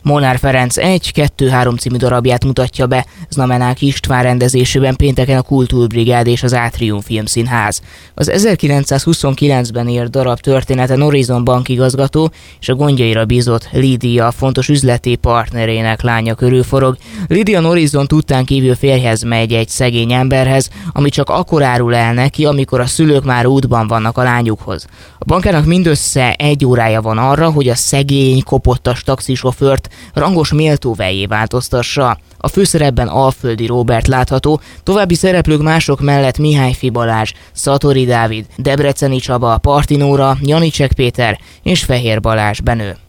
Molnár Ferenc 1-2-3 című darabját mutatja be Znamenák István rendezésében pénteken a Kultúrbrigád és az Átrium Filmszínház. Az 1929-ben írt darab története Horizon bankigazgató és a gondjaira bízott Lídia fontos üzleti partnerének lánya körül forog. Lídia Horizont után kívül férjhez megy egy szegény emberhez, ami csak akkor árul el neki, amikor a szülők már útban vannak a lányukhoz. A bankának mindössze 1 órája van arra, hogy a szegény, kopottas taxisofőrt rangos méltóvellyé változtassa. A főszerepben Alföldi Róbert látható, további szereplők mások mellett Mihályfi Balázs, Szatori Dávid, Debreceni Csaba, Parti Nóra, Janicsek Péter és Fehér Balázs Benő.